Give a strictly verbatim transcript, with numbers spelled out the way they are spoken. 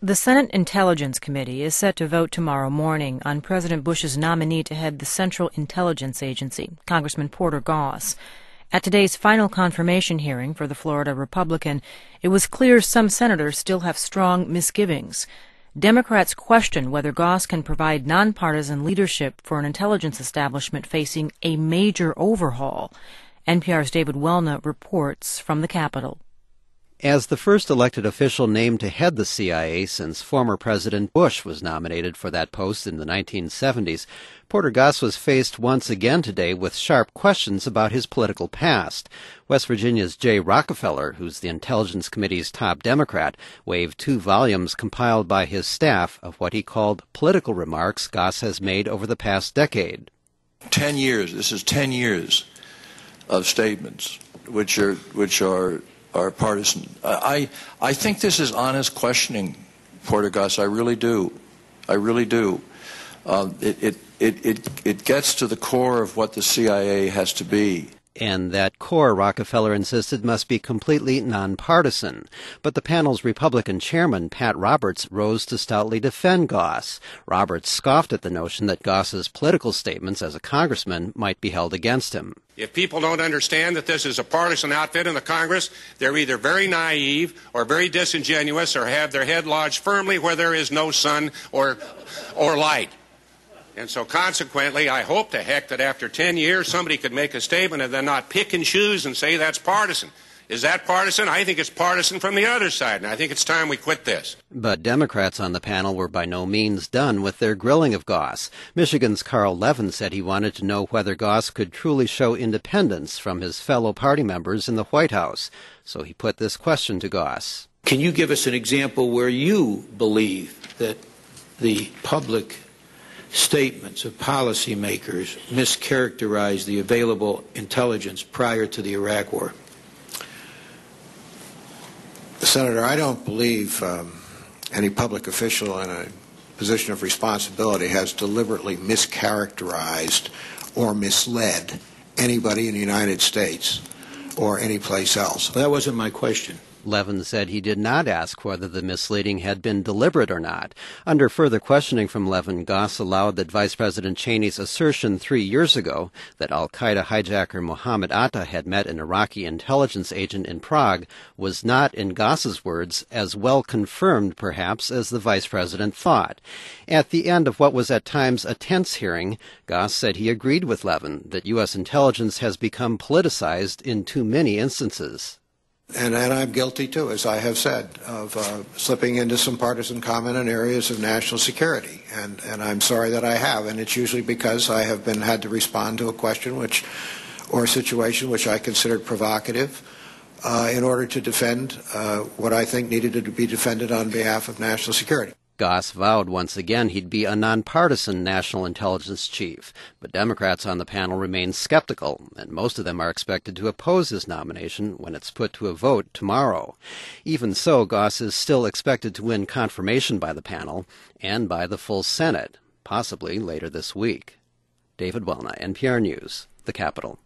The Senate Intelligence Committee is set to vote tomorrow morning on President Bush's nominee to head the Central Intelligence Agency, Congressman Porter Goss. At today's final confirmation hearing for the Florida Republican, it was clear some senators still have strong misgivings. Democrats question whether Goss can provide nonpartisan leadership for an intelligence establishment facing a major overhaul. N P R's David Welna reports from the Capitol. As the first elected official named to head the C I A since former President Bush was nominated for that post in the nineteen seventies, Porter Goss was faced once again today with sharp questions about his political past. West Virginia's Jay Rockefeller, who's the Intelligence Committee's top Democrat, waved two volumes compiled by his staff of what he called political remarks Goss has made over the past decade. Ten years, this is ten years of statements which are which are are partisan. I I think this is honest questioning, Porter Goss. I really do. I really do. Um, it, it it it it gets to the core of what the C I A has to be. And that core, Rockefeller insisted, must be completely nonpartisan. But the panel's Republican chairman, Pat Roberts, rose to stoutly defend Goss. Roberts scoffed at the notion that Goss's political statements as a congressman might be held against him. If people don't understand that this is a partisan outfit in the Congress, they're either very naive or very disingenuous or have their head lodged firmly where there is no sun or or light. And so consequently, I hope to heck that after ten years somebody could make a statement and then not pick and choose and say that's partisan. Is that partisan? I think it's partisan from the other side, and I think it's time we quit this. But Democrats on the panel were by no means done with their grilling of Goss. Michigan's Carl Levin said he wanted to know whether Goss could truly show independence from his fellow party members in the White House. So he put this question to Goss. Can you give us an example where you believe that the public statements of policymakers mischaracterized the available intelligence prior to the Iraq War? Senator, I don't believe um, any public official in a position of responsibility has deliberately mischaracterized or misled anybody in the United States or any place else. That wasn't my question. Levin said he did not ask whether the misleading had been deliberate or not. Under further questioning from Levin, Goss allowed that Vice President Cheney's assertion three years ago that al-Qaeda hijacker Mohammed Atta had met an Iraqi intelligence agent in Prague was not, in Goss's words, as well confirmed, perhaps, as the Vice President thought. At the end of what was at times a tense hearing, Goss said he agreed with Levin that U S intelligence has become politicized in too many instances. And, and I'm guilty, too, as I have said, of uh, slipping into some partisan comment in areas of national security. And, and I'm sorry that I have. And it's usually because I have been had to respond to a question which, or a situation which I considered provocative uh, in order to defend uh, what I think needed to be defended on behalf of national security. Goss vowed once again he'd be a nonpartisan national intelligence chief, but Democrats on the panel remain skeptical, and most of them are expected to oppose his nomination when it's put to a vote tomorrow. Even so, Goss is still expected to win confirmation by the panel and by the full Senate, possibly later this week. David Welna, N P R News, the Capitol.